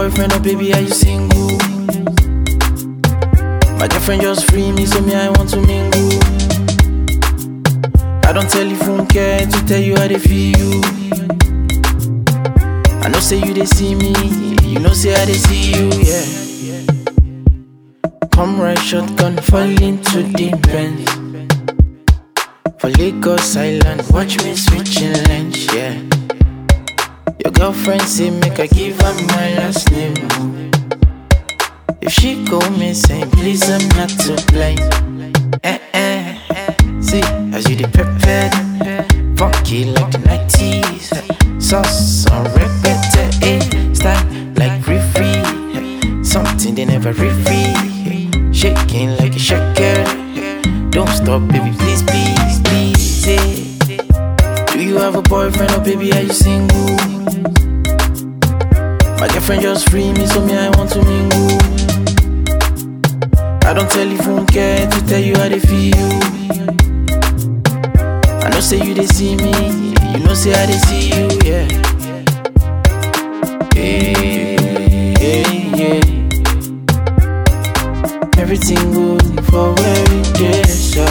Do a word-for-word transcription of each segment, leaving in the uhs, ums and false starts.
boyfriend or baby, are you single? My girlfriend just free me, so me I want to mingle. I don't tell you phone care to tell you how they feel you. I know say you they see me, you know say how they see you, yeah. Come right shotgun, fall into the bend. For Lagos Island, watch me switching lanes, yeah. Your girlfriend say make I give her my last name. If she go missing, please I'm not to blame. Eh eh, see as you the prepared, funky like the nineties, sauce on repeat, eh, style like free, something they never repeat, shaking like a shaker. Don't stop, baby, please, please, please, eh. Do you have a boyfriend or baby, are you single? My girlfriend just free me, so me I want to mingle. I don't tell you phone care to tell you how they feel. I know say you they see me, you know say how they see you, yeah. Hey, yeah, yeah. Everything good for where we get so.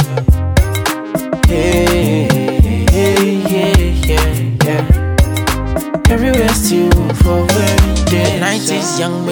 Hey, yeah, yeah, yeah, yeah. Everywhere still for where we get. nineties young.